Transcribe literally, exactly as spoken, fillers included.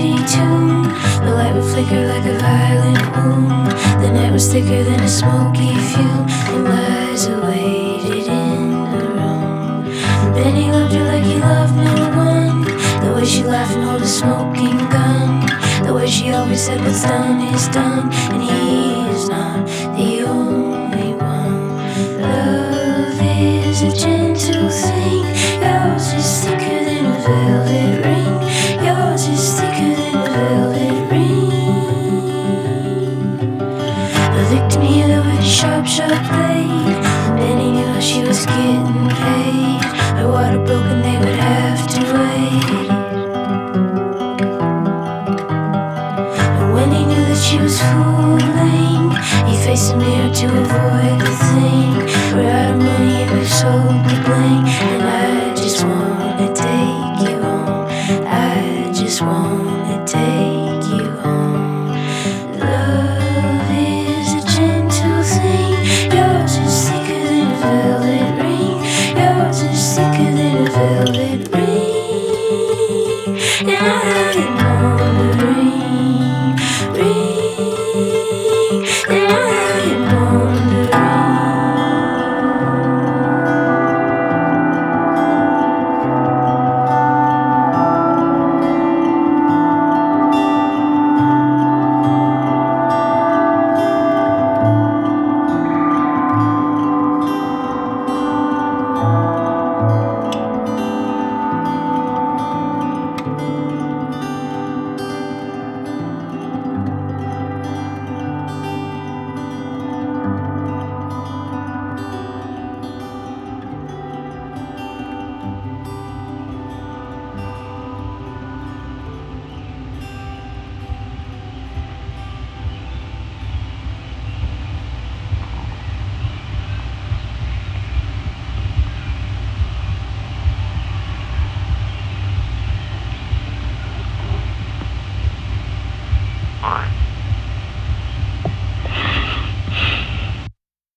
shady tune. The light would flicker like a violent wound. The night was thicker than a smoky fume, and lies awaited in the room. And Benny loved her like he loved no one. The way she laughed and held a smoking gun. The way she always said what's done is done, and he's not the only one. Love is a gentle thing. Yours is thicker than a velvet ring. Yours is thicker than a velvet ring. The victim here with a sharp, sharp blade. Benny knew how she was getting paid. Her water broke and they would have to wait. And when he knew that she was fooling, he faced the mirror to avoid the thing. We're out of money and we've sold the bling. And I just wanna take you home. I just wanna take